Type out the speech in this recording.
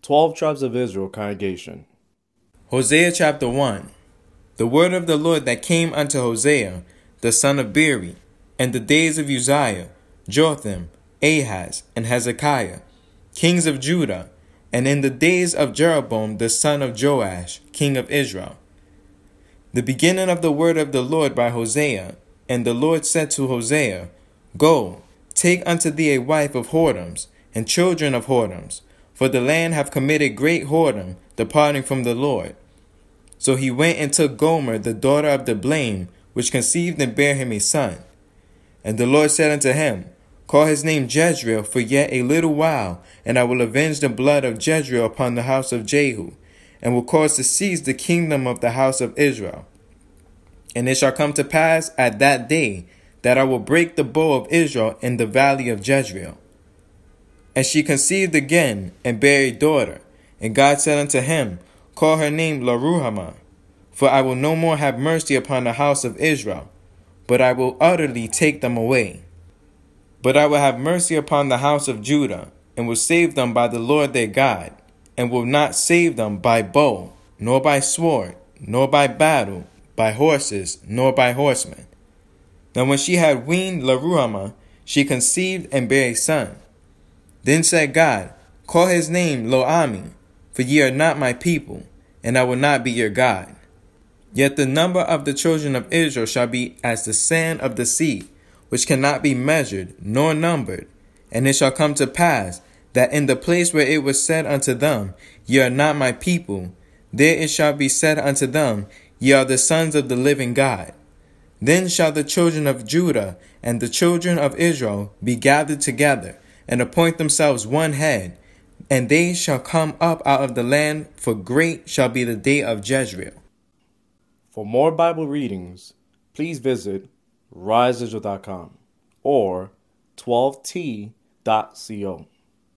12 Tribes of Israel congregation. Hosea chapter 1. The word of the Lord that came unto Hosea, the son of Beeri, in the days of Uzziah, Jotham, Ahaz, and Hezekiah, kings of Judah, and in the days of Jeroboam the son of Joash, king of Israel. The beginning of the word of the Lord by Hosea. And the Lord said to Hosea, Go, take unto thee a wife of whoredoms, and children of whoredoms, for the land hath committed great whoredom, departing from the Lord. So he went and took Gomer, the daughter of the blame, which conceived and bare him a son. And the Lord said unto him, Call his name Jezreel, for yet a little while, and I will avenge the blood of Jezreel upon the house of Jehu, and will cause to cease the kingdom of the house of Israel. And it shall come to pass at that day that I will break the bow of Israel in the valley of Jezreel. And she conceived again, and bare a daughter. And God said unto him, Call her name Loruhamah, for I will no more have mercy upon the house of Israel, but I will utterly take them away. But I will have mercy upon the house of Judah, and will save them by the Lord their God, and will not save them by bow, nor by sword, nor by battle, by horses, nor by horsemen. Now when she had weaned Loruhamah, she conceived and bare a son. Then said God, Call his name Lo-Ammi, for ye are not my people, and I will not be your God. Yet the number of the children of Israel shall be as the sand of the sea, which cannot be measured nor numbered. And it shall come to pass, that in the place where it was said unto them, Ye are not my people, there it shall be said unto them, Ye are the sons of the living God. Then shall the children of Judah and the children of Israel be gathered together, and appoint themselves one head, and they shall come up out of the land, for great shall be the day of Jezreel. For more Bible readings, please visit riseisrael.com or 12t.co.